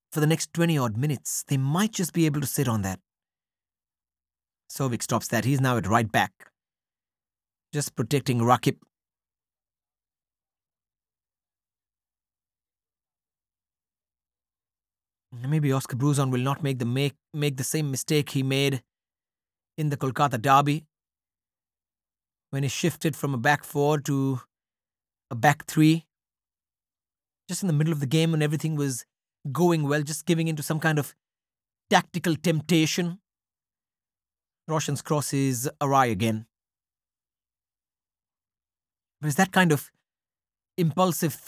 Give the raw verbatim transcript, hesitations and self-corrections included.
for the next twenty odd minutes. They might just be able to sit on that. Sovic stops that. He's now at right back, just protecting Rakip. Maybe Oscar Bruzon will not make the make make the same mistake he made in the Kolkata derby when he shifted from a back four to a back three. Just in the middle of the game when everything was going well, just giving into some kind of tactical temptation. Roshan's cross is awry again. But it's that kind of impulsive